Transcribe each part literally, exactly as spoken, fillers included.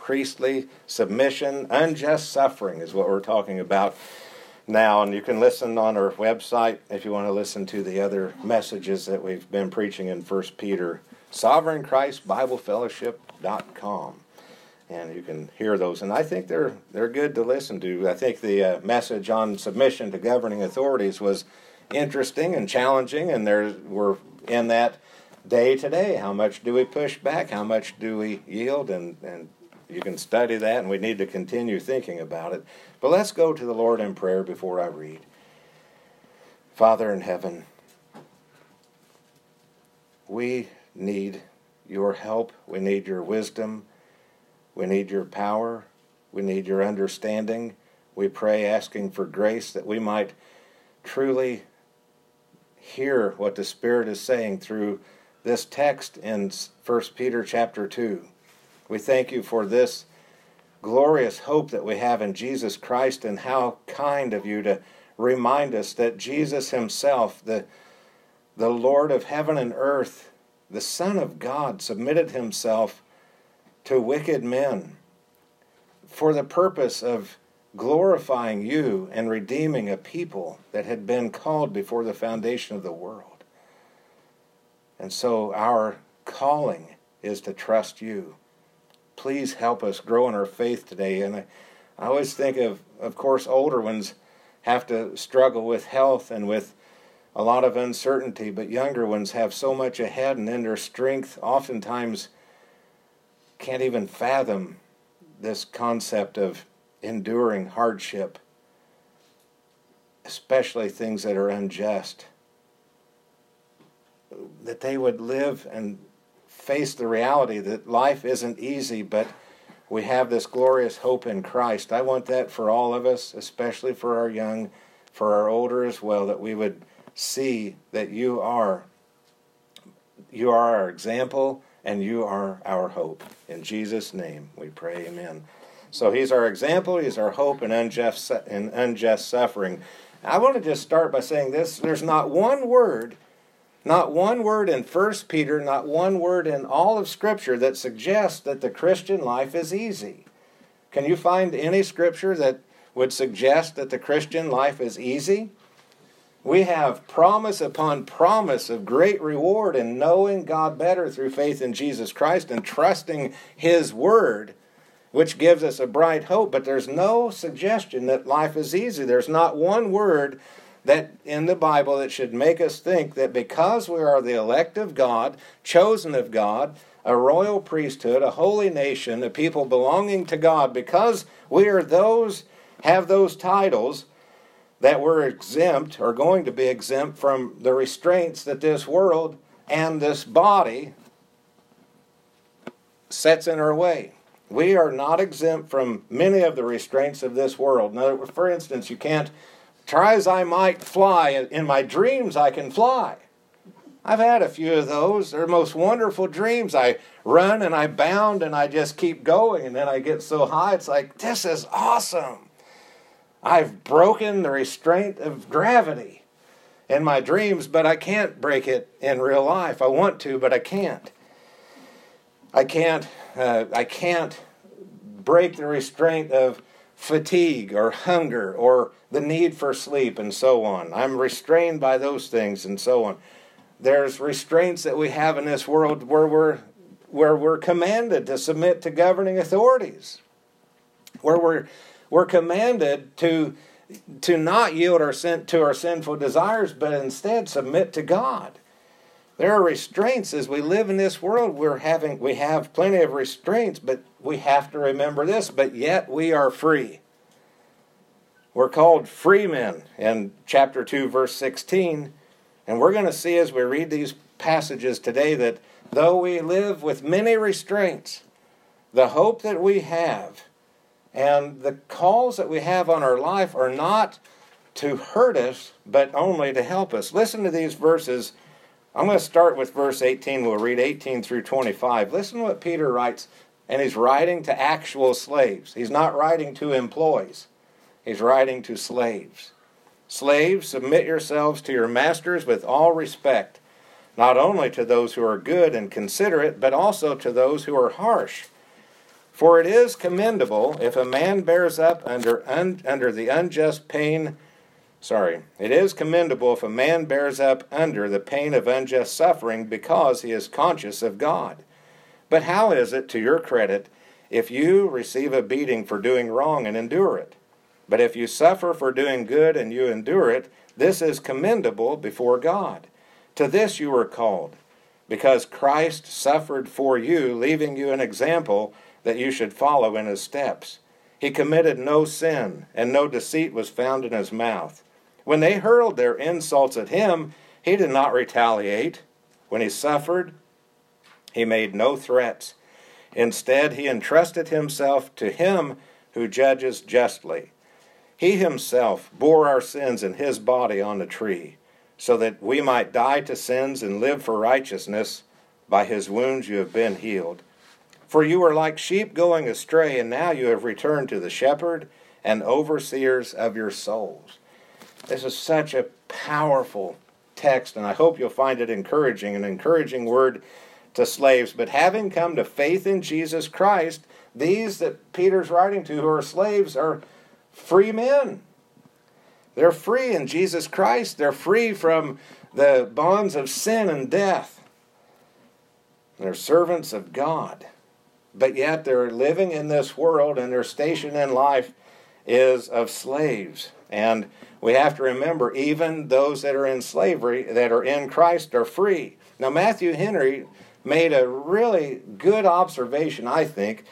priestly submission. Unjust suffering is what we're talking about now. And you can listen on our website if you want to listen to the other messages that we've been preaching in First Peter. Sovereign Christ Bible Fellowship dot com. And you can hear those. And I think they're they're good to listen to. I think the uh, message on submission to governing authorities was interesting and challenging. And there we're in that day to day. How much do we push back? How much do we yield? And, and you can study that, and we need to continue thinking about it. But let's go to the Lord in prayer before I read. Father in heaven, we need your help. We need your wisdom. We need your power. We need your understanding. We pray asking for grace that we might truly hear what the Spirit is saying through this text in First Peter chapter two. We thank you for this glorious hope that we have in Jesus Christ, and how kind of you to remind us that Jesus himself, the, the Lord of heaven and earth, the Son of God, submitted himself to wicked men for the purpose of glorifying you and redeeming a people that had been called before the foundation of the world. And so our calling is to trust you. Please help us grow in our faith today. And I, I always think of, of course, older ones have to struggle with health and with a lot of uncertainty, but younger ones have so much ahead, and in their strength oftentimes can't even fathom this concept of enduring hardship, especially things that are unjust. That they would live and face the reality that life isn't easy, but we have this glorious hope in Christ. I want that for all of us, especially for our young, for our older as well, that we would see that you are, you are our example, and you are our hope. In Jesus' name we pray, amen. So he's our example, he's our hope in unjust, in unjust suffering. I want to just start by saying this. There's not one word, not one word in First Peter, not one word in all of Scripture that suggests that the Christian life is easy. Can you find any Scripture that would suggest that the Christian life is easy? We have promise upon promise of great reward in knowing God better through faith in Jesus Christ and trusting His Word, which gives us a bright hope. But there's no suggestion that life is easy. There's not one word that in the Bible that should make us think that because we are the elect of God, chosen of God, a royal priesthood, a holy nation, a people belonging to God, because we are those, have those titles, that we're exempt, or going to be exempt from the restraints that this world and this body sets in our way. We are not exempt from many of the restraints of this world. Now, for instance, you can't, try as I might fly, in my dreams I can fly. I've had a few of those. They're most wonderful dreams. I run and I bound and I just keep going, and then I get so high, it's like, this is awesome. I've broken the restraint of gravity in my dreams, but I can't break it in real life. I want to, but I can't. I can't. Uh, I can't break the restraint of fatigue or hunger or the need for sleep and so on. I'm restrained by those things and so on. There's restraints that we have in this world where we're where we're commanded to submit to governing authorities, where we're We're commanded to, to not yield our sin, to our sinful desires, but instead submit to God. There are restraints as we live in this world. We're having, we have plenty of restraints, but we have to remember this, but yet we are free. We're called free men in chapter two, verse sixteen, and we're going to see as we read these passages today that though we live with many restraints, the hope that we have and the calls that we have on our life are not to hurt us, but only to help us. Listen to these verses. I'm going to start with verse eighteen. We'll read eighteen through twenty-five. Listen to what Peter writes, and he's writing to actual slaves. He's not writing to employees. He's writing to slaves. Slaves, submit yourselves to your masters with all respect, not only to those who are good and considerate, but also to those who are harsh. For it is commendable if a man bears up under un, under the unjust pain, sorry, it is commendable if a man bears up under the pain of unjust suffering because he is conscious of God. But how is it to your credit if you receive a beating for doing wrong and endure it? But if you suffer for doing good and you endure it, this is commendable before God. To this you were called, because Christ suffered for you, leaving you an example that you should follow in his steps. He committed no sin, and no deceit was found in his mouth. When they hurled their insults at him, he did not retaliate. When he suffered, he made no threats. Instead, he entrusted himself to him who judges justly. He himself bore our sins in his body on the tree, so that we might die to sins and live for righteousness. By his wounds you have been healed. For you were like sheep going astray, and now you have returned to the shepherd and overseers of your souls. This is such a powerful text, and I hope you'll find it encouraging, an encouraging word to slaves. But having come to faith in Jesus Christ, these that Peter's writing to who are slaves are free men. They're free in Jesus Christ. They're free from the bonds of sin and death. They're servants of God. But yet they're living in this world, and their station in life is of slaves. And we have to remember, even those that are in slavery, that are in Christ, are free. Now, Matthew Henry made a really good observation, I think,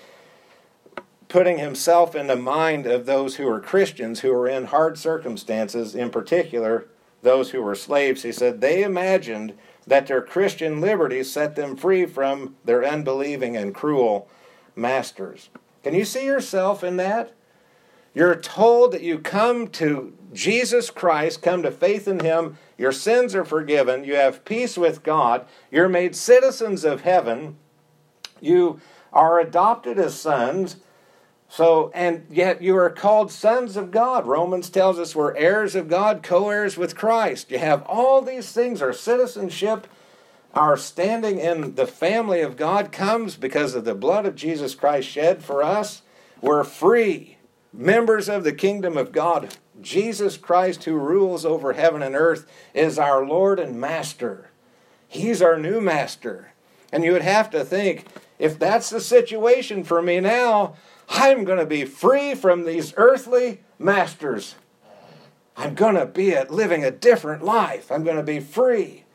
putting himself in the mind of those who are Christians, who are in hard circumstances, in particular, those who were slaves. He said they imagined that their Christian liberty set them free from their unbelieving and cruel masters. Can you see yourself in that? You're told that you come to Jesus Christ, come to faith in him, your sins are forgiven, you have peace with God, you're made citizens of heaven, you are adopted as sons, so, and yet you are called sons of God. Romans tells us we're heirs of God, co-heirs with Christ. You have all these things. Our citizenship, our standing in the family of God comes because of the blood of Jesus Christ shed for us. We're free, members of the kingdom of God. Jesus Christ, who rules over heaven and earth, is our Lord and Master. He's our new master. And you would have to think, if that's the situation for me now, I'm going to be free from these earthly masters. I'm going to be living a different life. I'm going to be free.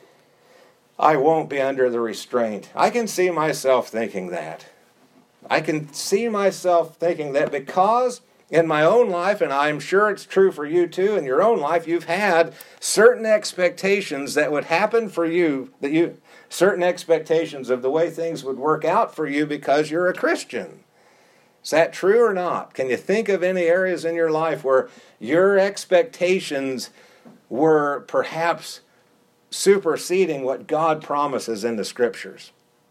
I won't be under the restraint. I can see myself thinking that. I can see myself thinking that because in my own life, and I'm sure it's true for you too, in your own life, you've had certain expectations that would happen for you, that you, certain expectations of the way things would work out for you because you're a Christian. Is that true or not? Can you think of any areas in your life where your expectations were perhaps superseding what God promises in the Scriptures?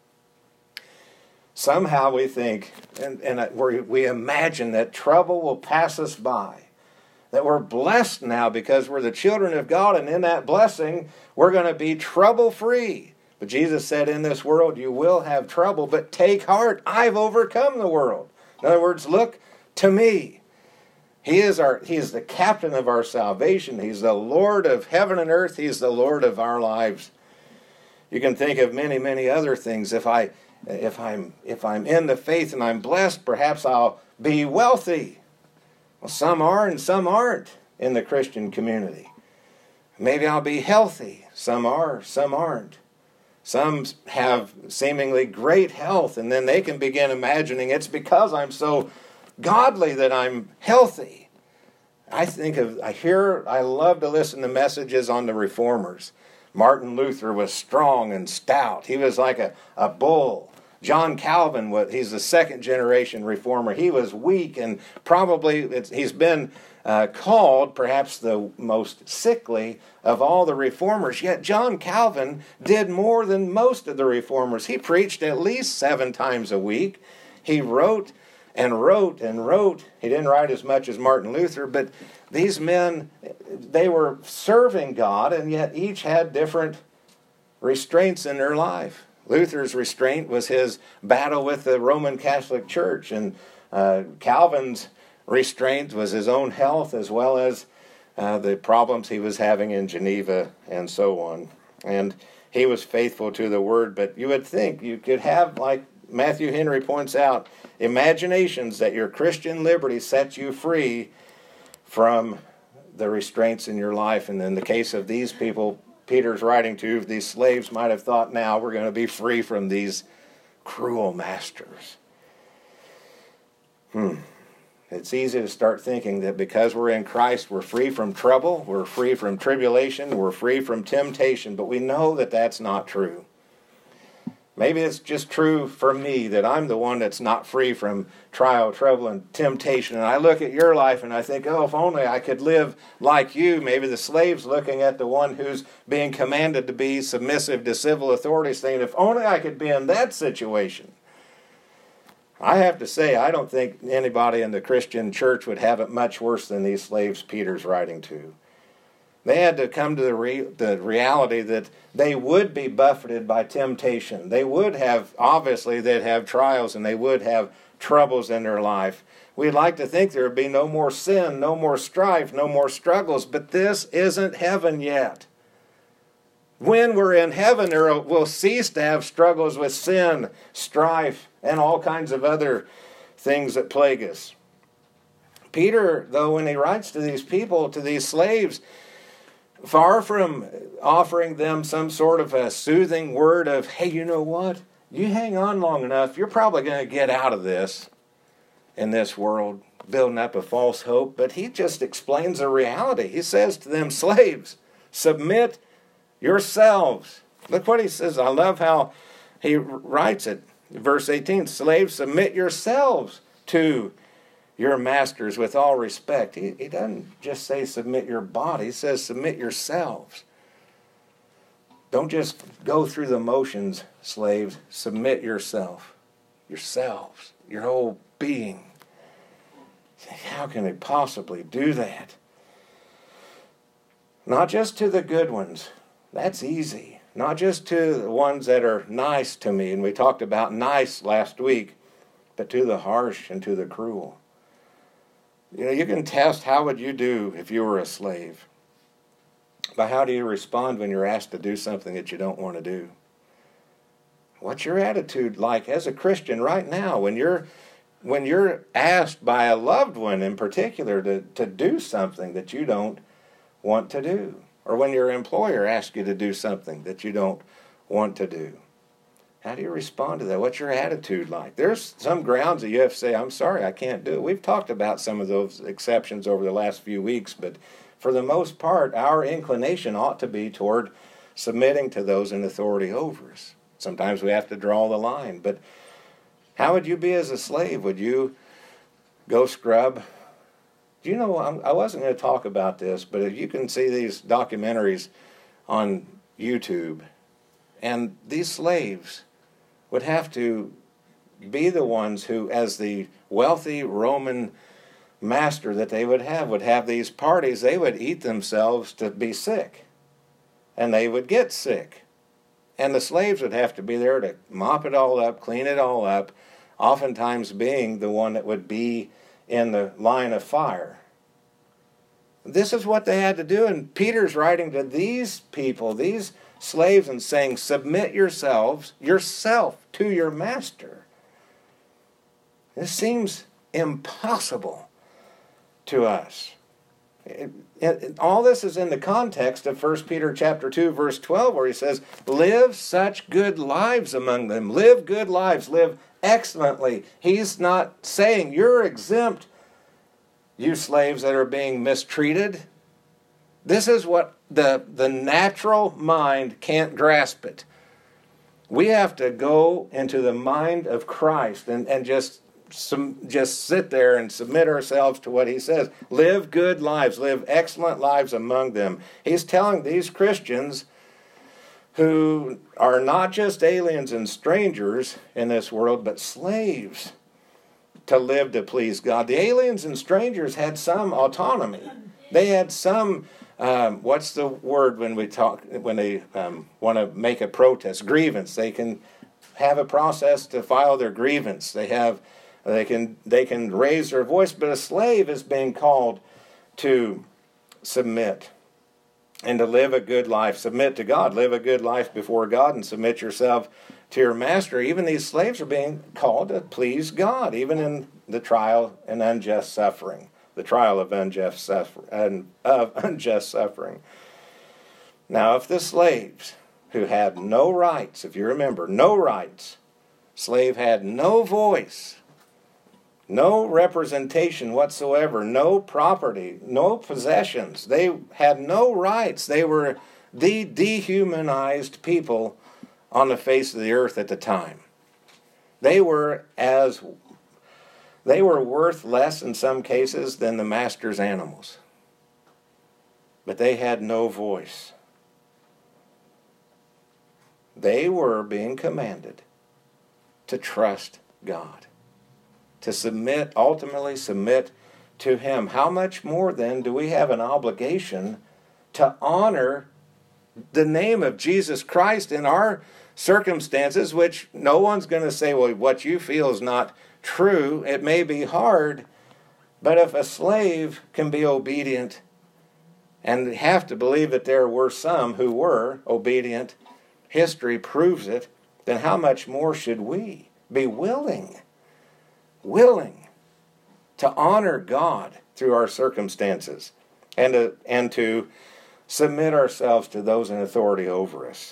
Somehow we think, and, and we imagine that trouble will pass us by, that we're blessed now because we're the children of God, and in that blessing, we're going to be trouble-free. But Jesus said, in this world you will have trouble, but take heart, I've overcome the world. In other words, look to me. He is our, he is the captain of our salvation. He's the Lord of heaven and earth. He's the Lord of our lives. You can think of many, many other things. If I, if I'm, if I'm in the faith and I'm blessed, perhaps I'll be wealthy. Well, some are and some aren't in the Christian community. Maybe I'll be healthy. Some are, some aren't. Some have seemingly great health, and then they can begin imagining it's because I'm so godly that I'm healthy. I think of, I hear, I love to listen to messages on the reformers. Martin Luther was strong and stout. He was like a, a bull. John Calvin, was, he's the second generation reformer. He was weak, and probably it's, he's been uh, called perhaps the most sickly of all the reformers. Yet John Calvin did more than most of the reformers. He preached at least seven times a week. He wrote and wrote and wrote. He didn't write as much as Martin Luther, but these men, they were serving God, and yet each had different restraints in their life. Luther's restraint was his battle with the Roman Catholic Church, and uh, Calvin's restraint was his own health as well as uh, the problems he was having in Geneva and so on. And he was faithful to the Word, but you would think you could have, like Matthew Henry points out, imaginations that your Christian liberty sets you free from the restraints in your life. And in the case of these people Peter's writing to, these slaves might have thought, now we're going to be free from these cruel masters. Hmm. It's easy to start thinking that because we're in Christ, we're free from trouble, we're free from tribulation, we're free from temptation, but we know that that's not true. Maybe it's just true for me that I'm the one that's not free from trial, trouble, and temptation. And I look at your life and I think, oh, if only I could live like you. Maybe the slave's looking at the one who's being commanded to be submissive to civil authorities, saying, if only I could be in that situation. I have to say, I don't think anybody in the Christian church would have it much worse than these slaves Peter's writing to. They had to come to the, re- the reality that they would be buffeted by temptation. They would have, obviously, they'd have trials and they would have troubles in their life. We'd like to think there would be no more sin, no more strife, no more struggles, but this isn't heaven yet. When we're in heaven, we'll cease to have struggles with sin, strife, and all kinds of other things that plague us. Peter, though, when he writes to these people, to these slaves, far from offering them some sort of a soothing word of, hey, you know what? You hang on long enough, you're probably going to get out of this in this world, building up a false hope. But he just explains the reality. He says to them, slaves, submit yourselves. Look what he says. I love how he writes it. Verse eighteen, slaves, submit yourselves to your masters with all respect. He, he doesn't just say submit your body. He says submit yourselves. Don't just go through the motions, slaves. Submit yourself. Yourselves. Your whole being. How can they possibly do that? Not just to the good ones. That's easy. Not just to the ones that are nice to me, and we talked about nice last week, but to the harsh and to the cruel. You know, you can test how would you do if you were a slave. But how do you respond when you're asked to do something that you don't want to do? What's your attitude like as a Christian right now when you're when you're asked by a loved one in particular to, to do something that you don't want to do? Or when your employer asks you to do something that you don't want to do. How do you respond to that? What's your attitude like? There's some grounds that you have to say, I'm sorry, I can't do it. We've talked about some of those exceptions over the last few weeks, but for the most part, our inclination ought to be toward submitting to those in authority over us. Sometimes we have to draw the line, but how would you be as a slave? Would you go scrub? Do you know, I wasn't going to talk about this, but if you can see these documentaries on YouTube, and these slaves would have to be the ones who, as the wealthy Roman master that they would have, would have these parties, they would eat themselves to be sick. And they would get sick. And the slaves would have to be there to mop it all up, clean it all up, oftentimes being the one that would be in the line of fire. This is what they had to do, and Peter's writing to these people, these slaves, and saying, submit yourselves, yourself, to your master. This seems impossible to us. It, it, all this is in the context of First Peter chapter two, verse twelve, where he says, live such good lives among them. Live good lives. Live excellently. He's not saying you're exempt, you slaves that are being mistreated. This is what the, the natural mind can't grasp it. We have to go into the mind of Christ and, and just, some, just sit there and submit ourselves to what he says. Live good lives. Live excellent lives among them. He's telling these Christians who are not just aliens and strangers in this world, but slaves, to live to please God. The aliens and strangers had some autonomy. They had some, um, what's the word when we talk, when they um, want to make a protest? Grievance. They can have a process to file their grievance. They have, they can, they can raise their voice, but a slave is being called to submit and to live a good life. Submit to God. Live a good life before God and submit yourself to your master. Even these slaves are being called to please God, even in the trial and unjust suffering. The trial of unjust suffering. Of unjust suffering. Now, if the slaves who had no rights, if you remember, no rights, slave had no voice, no representation whatsoever, no property, no possessions. They had no rights. They were the dehumanized people on the face of the earth at the time. They were as they were worth less in some cases than the master's animals. But they had no voice. They were being commanded to trust God, to submit, ultimately submit to Him. How much more then do we have an obligation to honor the name of Jesus Christ in our circumstances, which no one's going to say, well, what you feel is not true. It may be hard, but if a slave can be obedient, and have to believe that there were some who were obedient, history proves it, then how much more should we be willing, willing to honor God through our circumstances and to, and to submit ourselves to those in authority over us?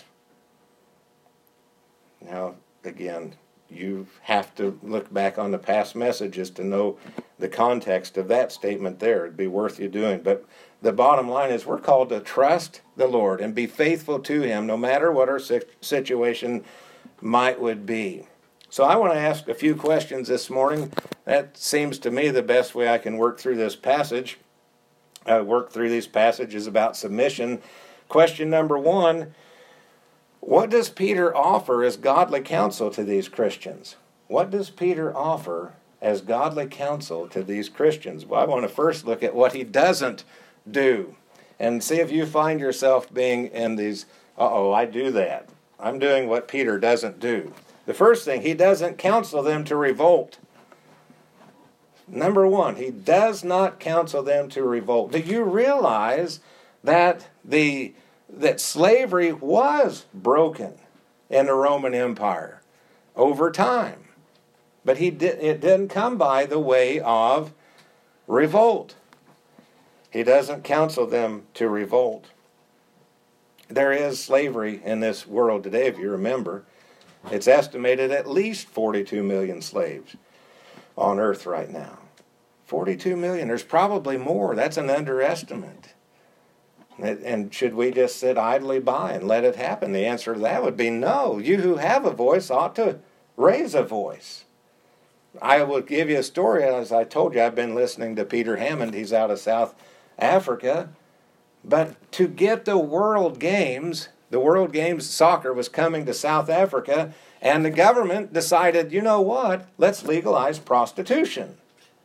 Now, again, you have to look back on the past messages to know the context of that statement there. It'd be worth you doing. But the bottom line is we're called to trust the Lord and be faithful to Him no matter what our situation might would be. So I want to ask a few questions this morning. That seems to me the best way I can work through this passage. Uh, work through these passages about submission. Question number one, what does Peter offer as godly counsel to these Christians? What does Peter offer as godly counsel to these Christians? Well, I want to first look at what he doesn't do and see if you find yourself being in these, uh-oh, I do that. I'm doing what Peter doesn't do. The first thing, he doesn't counsel them to revolt. Number one, he does not counsel them to revolt. Do you realize that the that slavery was broken in the Roman Empire over time? But he did, it didn't come by the way of revolt. He doesn't counsel them to revolt. There is slavery in this world today, if you remember. It's estimated at least forty-two million slaves on earth right now. forty-two million. There's probably more. That's an underestimate. And should we just sit idly by and let it happen? The answer to that would be no. You who have a voice ought to raise a voice. I will give you a story. As I told you, I've been listening to Peter Hammond. He's out of South Africa. But to get the World Games, the World Games soccer was coming to South Africa, and the government decided, you know what, let's legalize prostitution.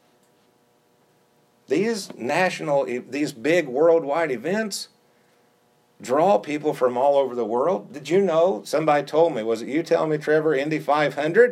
These national, these big worldwide events draw people from all over the world. Did you know, somebody told me, was it you telling me, Trevor, Indy five hundred?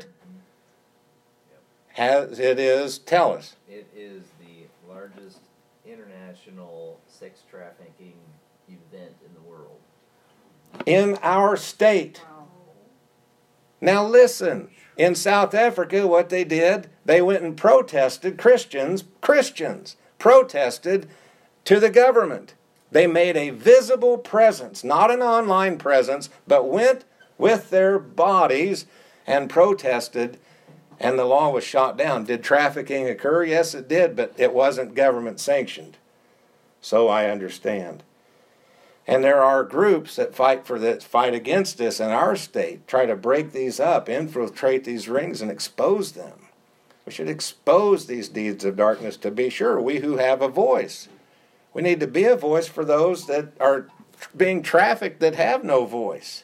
Yep. Has, it is, tell us. It is the largest international sex trafficking event in the world. In our state. Wow. Now listen, in South Africa, what they did, they went and protested, Christians, Christians, protested to the government. They made a visible presence, not an online presence, but went with their bodies and protested, and the law was shot down. Did trafficking occur? Yes, it did, but it wasn't government sanctioned. So I understand. And there are groups that fight for that, fight against this in our state, try to break these up, infiltrate these rings, and expose them. We should expose these deeds of darkness to be sure, we who have a voice. We need to be a voice for those that are being trafficked that have no voice.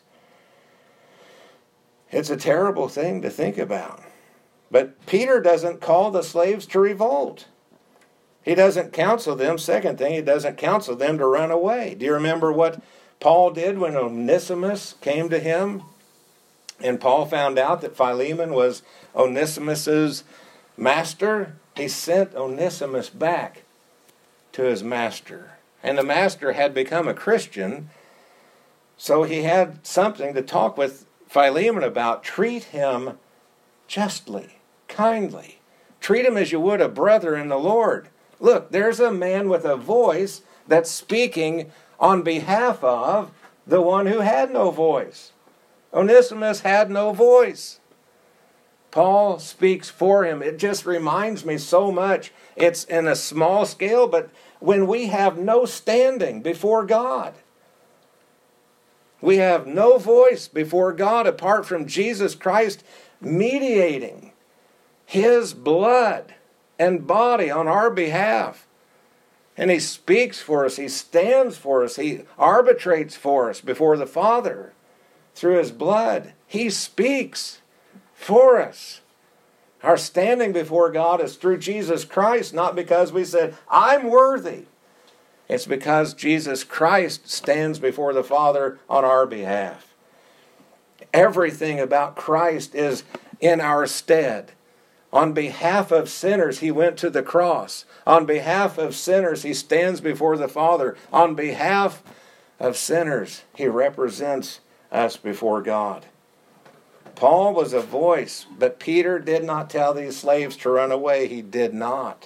It's a terrible thing to think about. But Peter doesn't call the slaves to revolt. He doesn't counsel them. Second thing, he doesn't counsel them to run away. Do you remember what Paul did when Onesimus came to him And Paul found out that Philemon was Onesimus's master. He sent Onesimus back to his master. And the master had become a Christian, so he had something to talk with Philemon about. Treat him justly, kindly. Treat him as you would a brother in the Lord. Look, there's a man with a voice that's speaking on behalf of the one who had no voice. Onesimus had no voice. Paul speaks for him. It just reminds me so much. It's in a small scale, but when we have no standing before God, we have no voice before God apart from Jesus Christ mediating His blood and body on our behalf. And He speaks for us. He stands for us. He arbitrates for us before the Father through His blood. He speaks for us. Our standing before God is through Jesus Christ, not because we said, I'm worthy. It's because Jesus Christ stands before the Father on our behalf. Everything about Christ is in our stead. On behalf of sinners, He went to the cross. On behalf of sinners, He stands before the Father. On behalf of sinners, He represents us before God. Paul was a voice, but Peter did not tell these slaves to run away. He did not.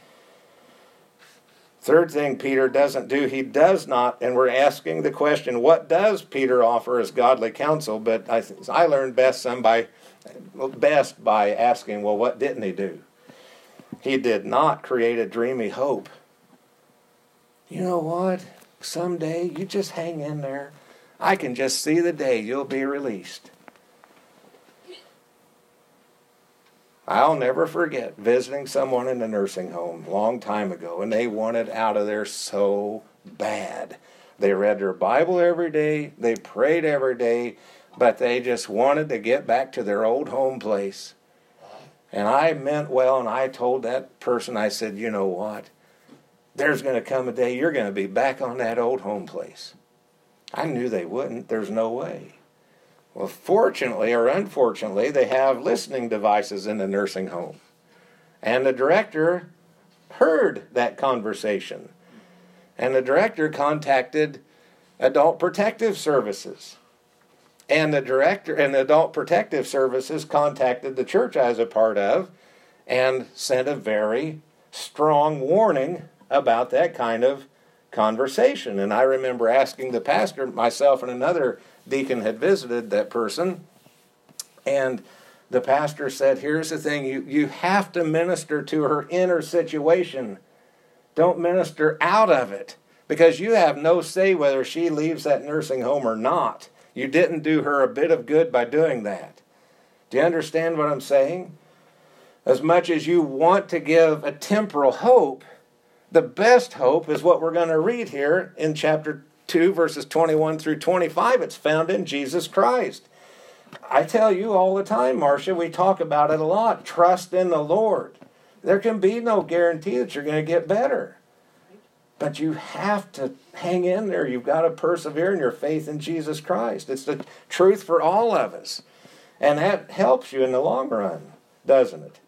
Third thing Peter doesn't do, he does not, and we're asking the question, what does Peter offer as godly counsel? But I, I learned best some by best by asking, well, what didn't he do? He did not create a dreamy hope. You know what? Someday, you just hang in there. I can just see the day you'll be released. I'll never forget visiting someone in a nursing home a long time ago, and they wanted out of there so bad. They read their Bible every day, they prayed every day, but they just wanted to get back to their old home place. And I meant well, and I told that person, I said, you know what? There's going to come a day you're going to be back on that old home place. I knew they wouldn't. There's no way. Well, fortunately or unfortunately, they have listening devices in the nursing home. And the director heard that conversation. And the director contacted Adult Protective Services. And the director and Adult Protective Services contacted the church I was a part of and sent a very strong warning about that kind of conversation. And I remember asking the pastor, myself and another deacon had visited that person, and the pastor said, here's the thing, you, you have to minister to her inner situation. Don't minister out of it, because you have no say whether she leaves that nursing home or not. You didn't do her a bit of good by doing that. Do you understand what I'm saying? As much as you want to give a temporal hope, the best hope is what we're going to read here in chapter two, verses twenty-one through twenty-five. It's found in Jesus Christ. I tell you all the time, Marcia, we talk about it a lot. Trust in the Lord. There can be no guarantee that you're going to get better. But you have to hang in there. You've got to persevere in your faith in Jesus Christ. It's the truth for all of us. And that helps you in the long run, doesn't it?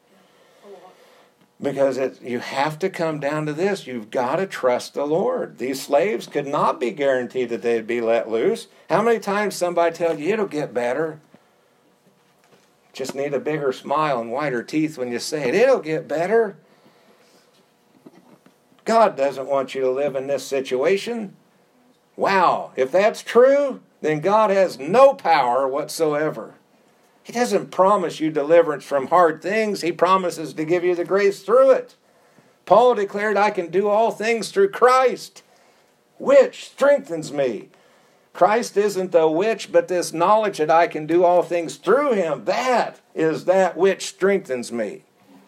Because it, you have to come down to this. You've got to trust the Lord. These slaves could not be guaranteed that they'd be let loose. How many times somebody tells you it'll get better? Just need a bigger smile and whiter teeth when you say it. It'll get better. God doesn't want you to live in this situation. Wow, if that's true, then God has no power whatsoever. He doesn't promise you deliverance from hard things. He promises to give you the grace through it. Paul declared, I can do all things through Christ, which strengthens me. Christ isn't the which, but this knowledge that I can do all things through Him. That is that which strengthens me.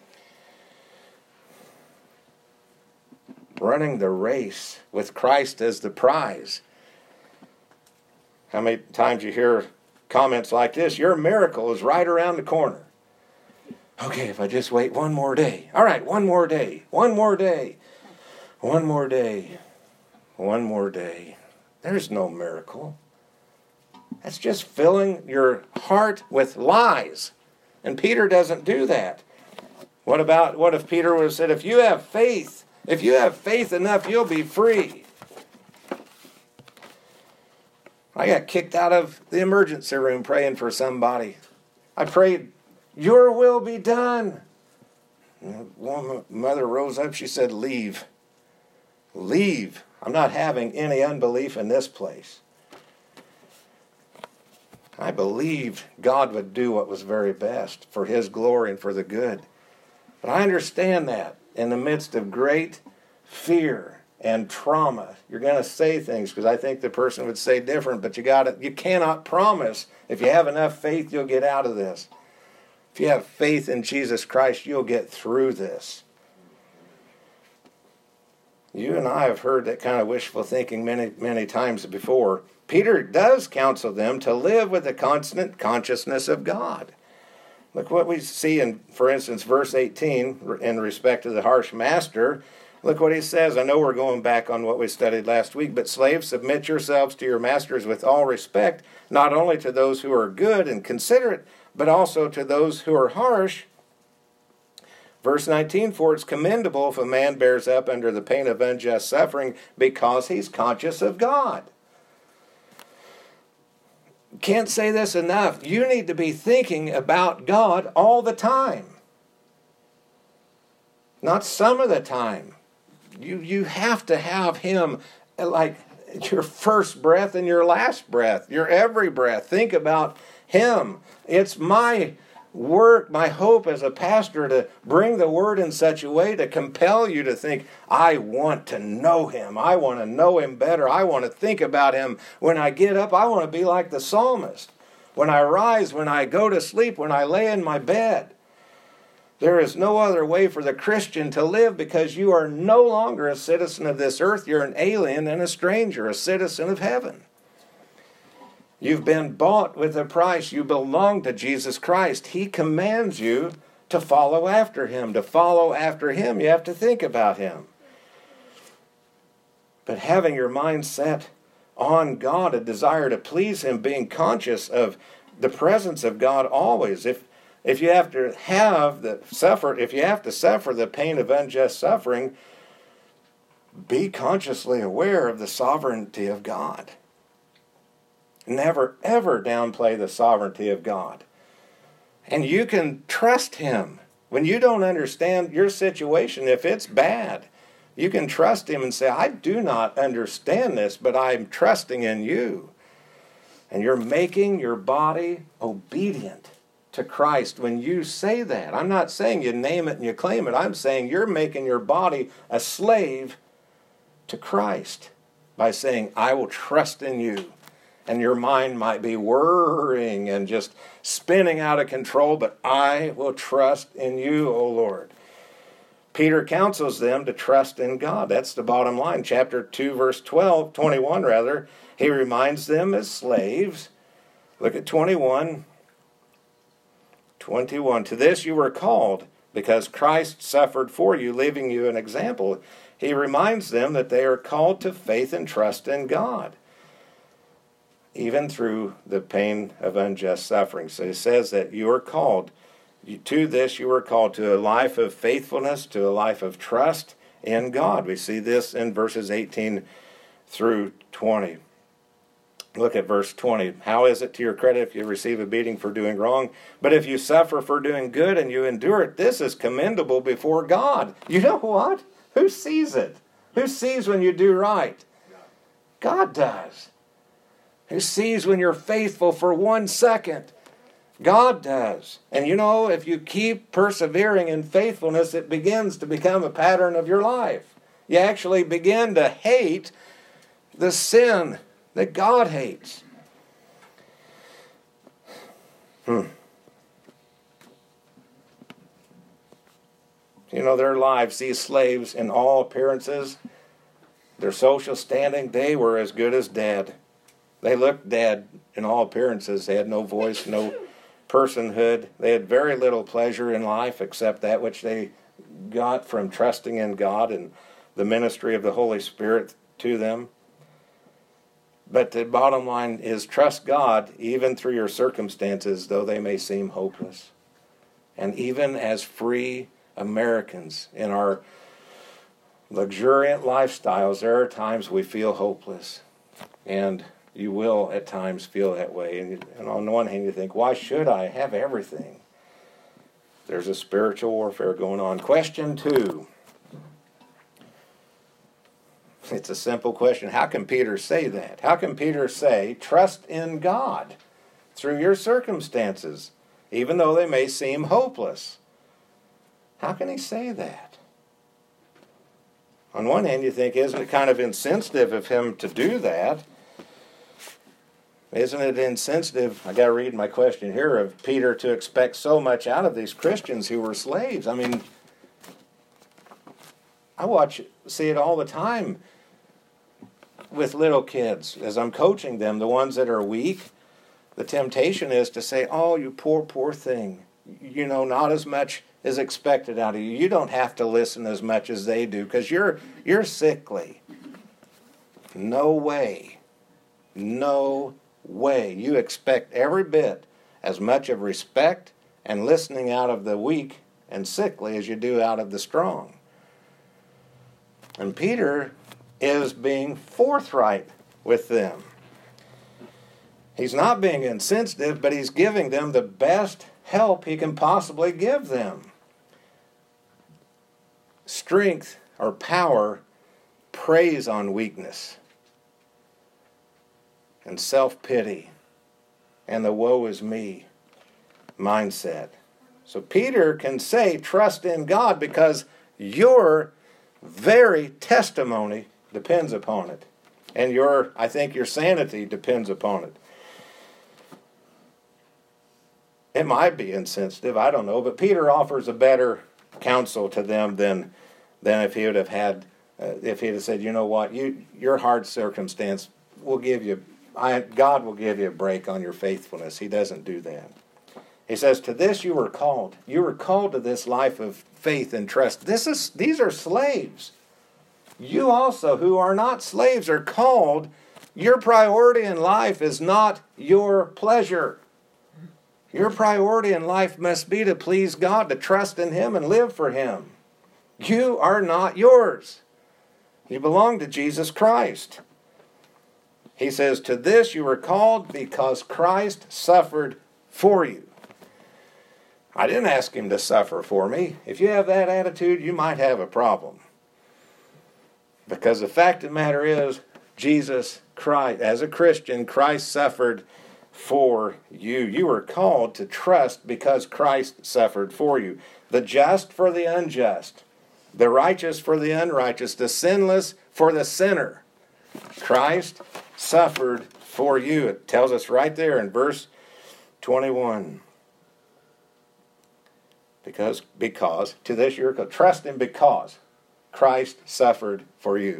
Running the race with Christ as the prize. How many times you hear comments like this? Your miracle is right around the corner. Okay, if I just wait one more day. All right, one more day. One more day. One more day. One more day. There's no miracle. That's just filling your heart with lies. And Peter doesn't do that. What about, what if Peter would have said, if you have faith, if you have faith enough, you'll be free. I got kicked out of the emergency room praying for somebody. I prayed, your will be done. One mother rose up, she said, leave. Leave. I'm not having any unbelief in this place. I believed God would do what was very best for His glory and for the good. But I understand that in the midst of great fear and trauma, you're going to say things because I think the person would say different, but you got to, you cannot promise if you have enough faith you'll get out of this. If you have faith in Jesus Christ, you'll get through this. You and I have heard that kind of wishful thinking many, many times before. Peter does counsel them to live with a constant consciousness of God. Look what we see in, for instance, verse eighteen, in respect to the harsh master. Look what he says. I know we're going back on what we studied last week, but slaves, submit yourselves to your masters with all respect, not only to those who are good and considerate, but also to those who are harsh. Verse nineteen, for it's commendable if a man bears up under the pain of unjust suffering because he's conscious of God. Can't say this enough. You need to be thinking about God all the time. Not some of the time. You, you have to have Him like your first breath and your last breath, your every breath. Think about Him. It's my work, my hope as a pastor to bring the Word in such a way to compel you to think, I want to know Him. I want to know Him better. I want to think about Him. When I get up, I want to be like the psalmist. When I rise, when I go to sleep, when I lay in my bed. There is no other way for the Christian to live because you are no longer a citizen of this earth. You're an alien and a stranger, a citizen of heaven. You've been bought with a price. You belong to Jesus Christ. He commands you to follow after Him. To follow after Him, you have to think about Him. But having your mind set on God, a desire to please Him, being conscious of the presence of God always. If if you have to have the suffer, if you have to suffer the pain of unjust suffering, be consciously aware of the sovereignty of God. Never, ever downplay the sovereignty of God. And you can trust Him. When you don't understand your situation, if it's bad, you can trust Him and say, I do not understand this, but I'm trusting in you. And you're making your body obedient to Christ when you say that. I'm not saying you name it and you claim it. I'm saying you're making your body a slave to Christ by saying, I will trust in you. And your mind might be worrying and just spinning out of control, but I will trust in you, O Lord. Peter counsels them to trust in God. That's the bottom line. Chapter two, verse twelve, twenty-one rather, he reminds them as slaves. Look at twenty-one. twenty-one. To this you were called, because Christ suffered for you, leaving you an example. He reminds them that they are called to faith and trust in God, even through the pain of unjust suffering. So he says that you are called, to this you are called to a life of faithfulness, to a life of trust in God. We see this in verses eighteen through twenty. Look at verse twenty. How is it to your credit if you receive a beating for doing wrong? But if you suffer for doing good and you endure it, this is commendable before God. You know what? Who sees it? Who sees when you do right? God does. Who sees when you're faithful for one second? God does. And you know, if you keep persevering in faithfulness, it begins to become a pattern of your life. You actually begin to hate the sin that God hates. Hmm. You know, their lives, these slaves, in all appearances, their social standing, they were as good as dead. They looked dead in all appearances. They had no voice, no personhood. They had very little pleasure in life except that which they got from trusting in God and the ministry of the Holy Spirit to them. But the bottom line is trust God even through your circumstances, though they may seem hopeless. And even as free Americans in our luxuriant lifestyles, there are times we feel hopeless. And you will at times feel that way. And, and on the one hand you think, why should I have everything? There's a spiritual warfare going on. Question two. It's a simple question. How can Peter say that? How can Peter say, trust in God through your circumstances, even though they may seem hopeless? How can he say that? On one hand, you think, isn't it kind of insensitive of him to do that? Isn't it insensitive, I got to read my question here, of Peter to expect so much out of these Christians who were slaves? I mean, I watch, see it all the time with little kids as I'm coaching them, the ones that are weak. The temptation is to say, oh, you poor, poor thing. You know, not as much is expected out of you. You don't have to listen as much as they do because you're you're sickly. No way. No way. You expect every bit as much of respect and listening out of the weak and sickly as you do out of the strong. And Peter is being forthright with them. He's not being insensitive, but he's giving them the best help he can possibly give them. Strength or power preys on weakness and self-pity and the woe is me mindset. So Peter can say, trust in God, because your very testimony depends upon it. And your, I think your sanity depends upon it. It might be insensitive, I don't know, but Peter offers a better counsel to them than than if he would have had, uh, if he'd have said, you know what, you your hard circumstance will give you, I, God will give you a break on your faithfulness. He doesn't do that. He says, to this you were called. You were called to this life of faith and trust. This is these are slaves. You also, who are not slaves, are called. Your priority in life is not your pleasure. Your priority in life must be to please God, to trust in Him and live for Him. You are not yours. You belong to Jesus Christ. He says, to this you were called because Christ suffered for you. I didn't ask Him to suffer for me. If you have that attitude, you might have a problem. Because the fact of the matter is, Jesus Christ, as a Christian, Christ suffered for you. You were called to trust because Christ suffered for you. The just for the unjust, the righteous for the unrighteous, the sinless for the sinner. Christ suffered for you. It tells us right there in verse twenty-one. Because, because, to this you're called. Trust Him because Christ suffered for you.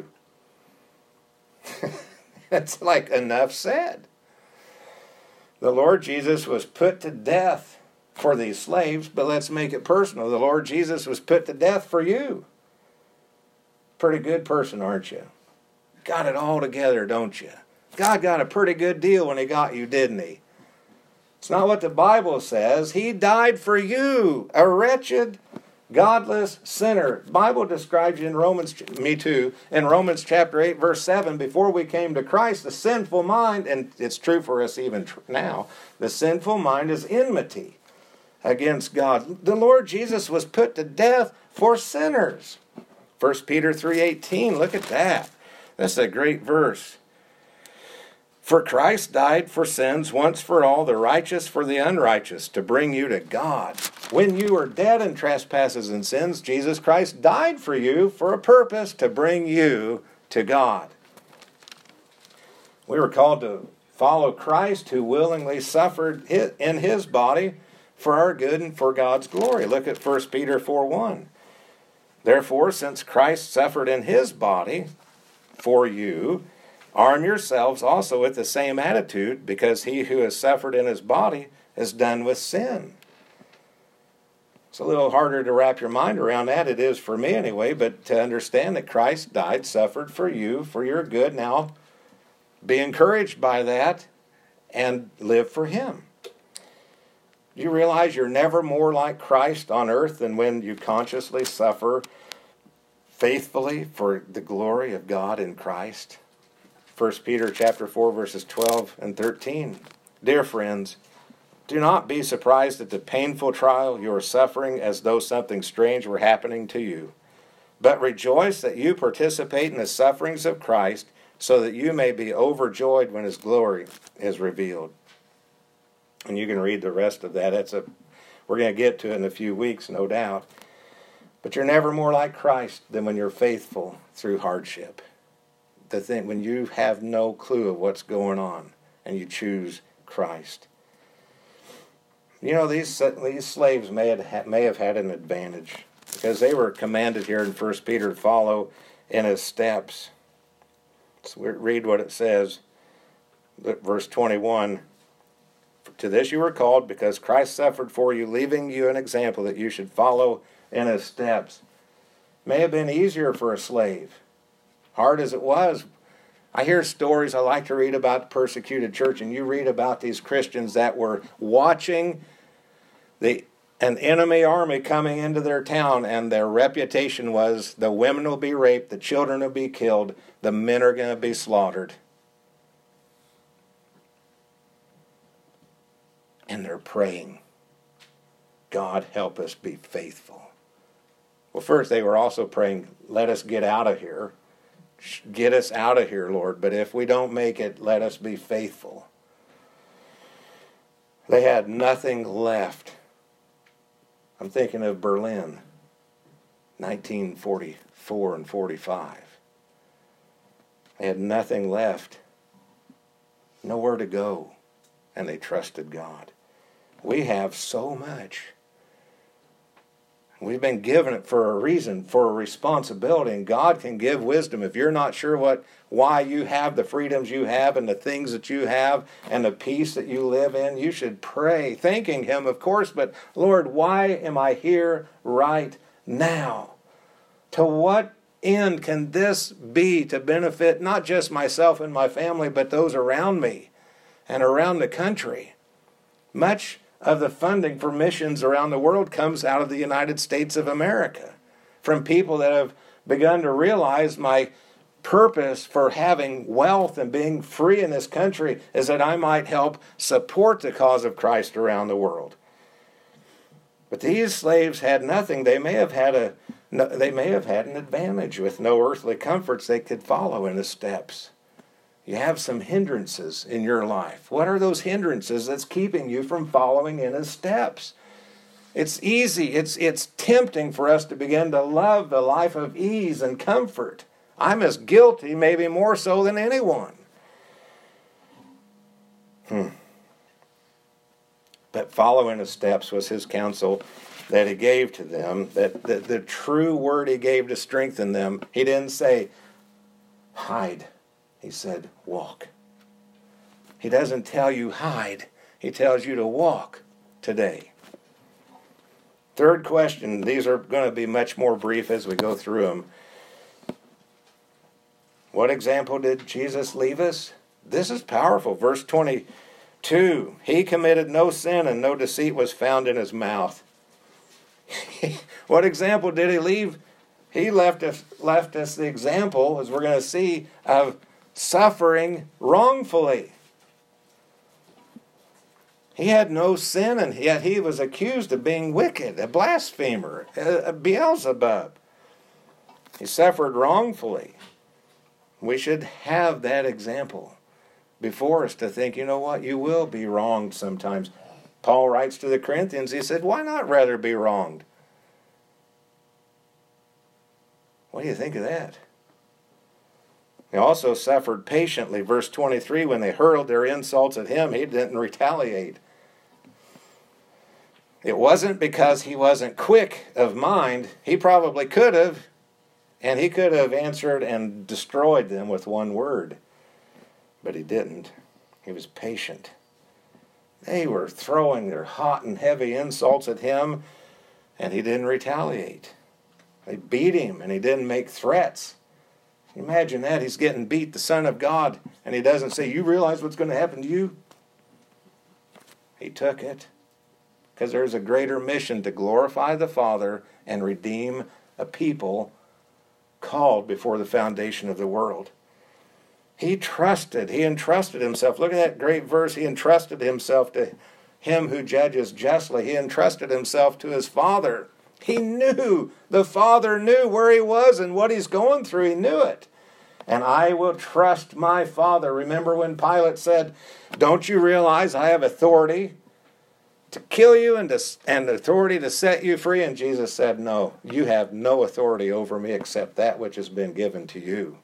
It's like enough said. The Lord Jesus was put to death for these slaves, but let's make it personal. The Lord Jesus was put to death for you. Pretty good person, aren't you? Got it all together, don't you? God got a pretty good deal when He got you, didn't He? It's not what the Bible says. He died for you, a wretched, godless sinner. The Bible describes you in Romans, me too, in Romans chapter eight, verse seven, before we came to Christ, the sinful mind, and it's true for us even tr- now, the sinful mind is enmity against God. The Lord Jesus was put to death for sinners. First Peter three eighteen, look at that. That's a great verse. For Christ died for sins once for all, the righteous for the unrighteous, to bring you to God. When you were dead in trespasses and sins, Jesus Christ died for you for a purpose, to bring you to God. We were called to follow Christ, who willingly suffered in His body for our good and for God's glory. Look at First Peter four one. Therefore, since Christ suffered in His body for you, arm yourselves also with the same attitude, because he who has suffered in his body is done with sin. It's a little harder to wrap your mind around that. It is for me anyway, but to understand that Christ died, suffered for you, for your good. Now, be encouraged by that and live for Him. Do you realize you're never more like Christ on earth than when you consciously suffer faithfully for the glory of God in Christ? First Peter chapter four, verses twelve and thirteen. Dear friends, do not be surprised at the painful trial you are suffering as though something strange were happening to you. But rejoice that you participate in the sufferings of Christ, so that you may be overjoyed when His glory is revealed. And you can read the rest of that. That's a, we're going to get to it in a few weeks, no doubt. But you're never more like Christ than when you're faithful through hardship. The thing, when you have no clue of what's going on and you choose Christ. You know, these these slaves may have, may have had an advantage because they were commanded here in First Peter to follow in His steps. So we read what it says, verse twenty-one. To this you were called, because Christ suffered for you, leaving you an example that you should follow in His steps. May have been easier for a slave, hard as it was. I hear stories, I like to read about the persecuted church, and you read about these Christians that were watching the an enemy army coming into their town, and their reputation was the women will be raped, the children will be killed, the men are going to be slaughtered. And they're praying, God, help us be faithful. Well, first they were also praying, let us get out of here. Get us out of here, Lord. But if we don't make it, let us be faithful. They had nothing left. I'm thinking of Berlin, nineteen forty-four and forty-five. They had nothing left. Nowhere to go. And they trusted God. We have so much. We've been given it for a reason, for a responsibility, and God can give wisdom. If you're not sure what, why you have the freedoms you have and the things that you have and the peace that you live in, you should pray, thanking Him, of course, but Lord, why am I here right now? To what end can this be to benefit not just myself and my family, but those around me and around the country? Much of the funding for missions around the world comes out of the United States of America, from people that have begun to realize my purpose for having wealth and being free in this country is that I might help support the cause of Christ around the world. But these slaves had nothing. They may have had a they may have had an advantage with no earthly comforts they could follow in His steps. You have some hindrances in your life. What are those hindrances that's keeping you from following in His steps? It's easy, it's, it's tempting for us to begin to love the life of ease and comfort. I'm as guilty, maybe more so than anyone. Hmm. But following His steps was His counsel that He gave to them, that, that the true word He gave to strengthen them. He didn't say, hide. He said, walk. He doesn't tell you hide. He tells you to walk today. Third question. These are going to be much more brief as we go through them. What example did Jesus leave us? This is powerful. Verse twenty-two. He committed no sin and no deceit was found in His mouth. What example did He leave? He left us, left us the example, as we're going to see, of suffering wrongfully. He had no sin, and yet he was accused of being wicked, a blasphemer, a Beelzebub. He suffered wrongfully. We should have that example before us to think, you know what, you will be wronged sometimes. Paul writes to the Corinthians, he said, why not rather be wronged? What do you think of that? He also suffered patiently. Verse twenty-three, when they hurled their insults at Him, He didn't retaliate. It wasn't because He wasn't quick of mind. He probably could have, and He could have answered and destroyed them with one word. But He didn't. He was patient. They were throwing their hot and heavy insults at Him, and He didn't retaliate. They beat Him, and He didn't make threats. Imagine that. He's getting beat, the Son of God, and he doesn't say, you realize what's going to happen to you? He took it because there's a greater mission to glorify the Father and redeem a people called before the foundation of the world. He trusted, he entrusted himself. Look at that great verse. He entrusted himself to him who judges justly. He entrusted himself to his Father. He knew, the Father knew where he was and what he's going through. He knew it. And I will trust my Father. Remember when Pilate said, don't you realize I have authority to kill you and, to, and authority to set you free? And Jesus said, no, you have no authority over me except that which has been given to you.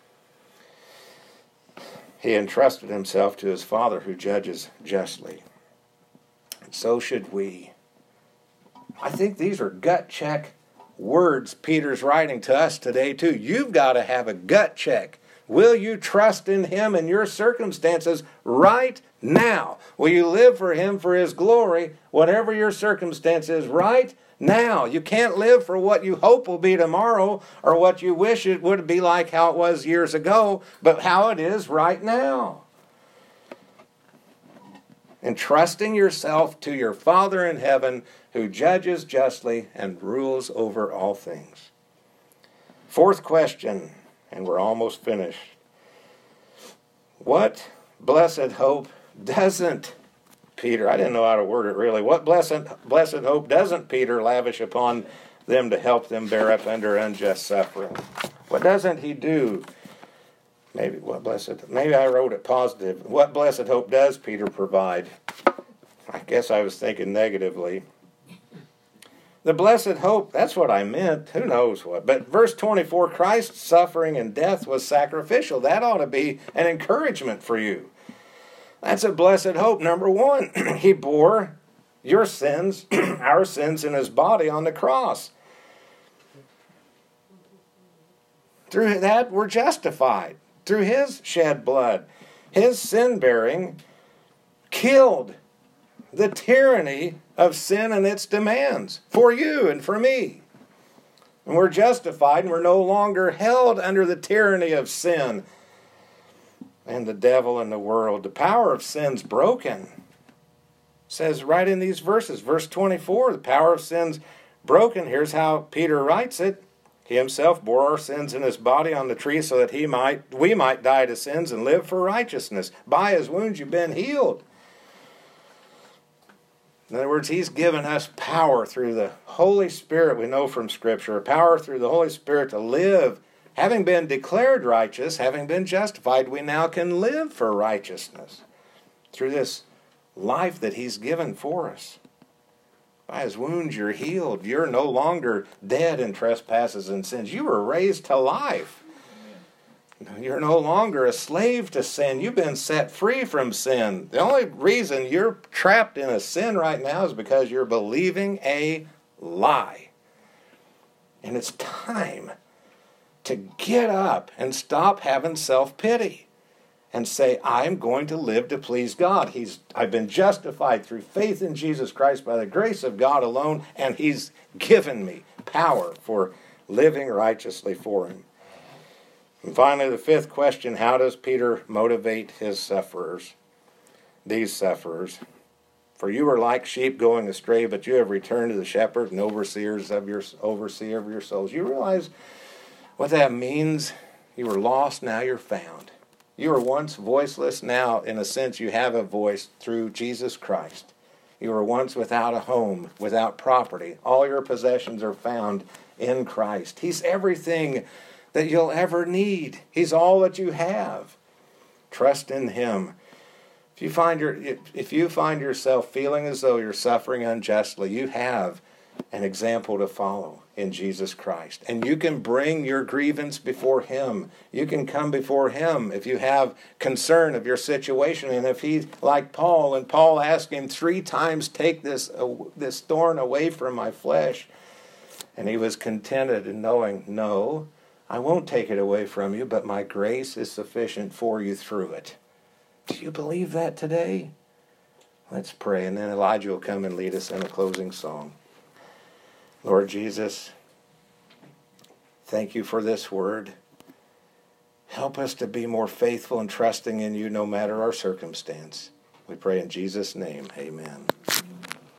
He entrusted himself to his Father who judges justly. And so should we. I think these are gut check words Peter's writing to us today too. You've got to have a gut check. Will you trust in him in your circumstances right now? Will you live for him for his glory, whatever your circumstance is right now? You can't live for what you hope will be tomorrow or what you wish it would be like how it was years ago, but how it is right now. Entrusting yourself to your Father in heaven who judges justly and rules over all things. Fourth question, and we're almost finished. What blessed hope doesn't Peter, I didn't know how to word it really, what blessed, blessed hope doesn't Peter lavish upon them to help them bear up under unjust suffering? What doesn't he do? Maybe what blessed, maybe I wrote it positive. What blessed hope does Peter provide? I guess I was thinking negatively. The blessed hope, that's what I meant. Who knows what? But verse twenty-four, Christ's suffering and death was sacrificial. That ought to be an encouragement for you. That's a blessed hope. Number one, he bore your sins, our sins in his body on the cross. Through that, we're justified. Through his shed blood. His sin-bearing killed the tyranny of sin and its demands for you and for me. And we're justified and we're no longer held under the tyranny of sin and the devil and the world. The power of sin's broken. It says right in these verses, verse twenty-four, the power of sin's broken. Here's how Peter writes it. He himself bore our sins in his body on the tree so that he might, we might die to sins and live for righteousness. By his wounds you've been healed. In other words, he's given us power through the Holy Spirit, we know from Scripture, power through the Holy Spirit to live. Having been declared righteous, having been justified, we now can live for righteousness through this life that he's given for us. By his wounds you're healed. You're no longer dead in trespasses and sins. You were raised to life. You're no longer a slave to sin. You've been set free from sin. The only reason you're trapped in a sin right now is because you're believing a lie. And it's time to get up and stop having self-pity and say, I'm going to live to please God. He's, I've been justified through faith in Jesus Christ by the grace of God alone, and he's given me power for living righteously for him. And finally, the fifth question, how does Peter motivate his sufferers, these sufferers? For you are like sheep going astray, but you have returned to the shepherd and overseers of your overseer of your souls. You realize what that means? You were lost, now you're found. You were once voiceless, now in a sense you have a voice through Jesus Christ. You were once without a home, without property. All your possessions are found in Christ. He's everything that you'll ever need. He's all that you have. Trust in him. If you find your if you find yourself feeling as though you're suffering unjustly, you have an example to follow in Jesus Christ. And you can bring your grievance before him. You can come before him if you have concern of your situation. And if he, like Paul, and Paul asked him three times, take this, uh, this thorn away from my flesh. And he was contented in knowing, no, I won't take it away from you, but my grace is sufficient for you through it. Do you believe that today? Let's pray, and then Elijah will come and lead us in a closing song. Lord Jesus, thank you for this word. Help us to be more faithful and trusting in you no matter our circumstance. We pray in Jesus' name. Amen.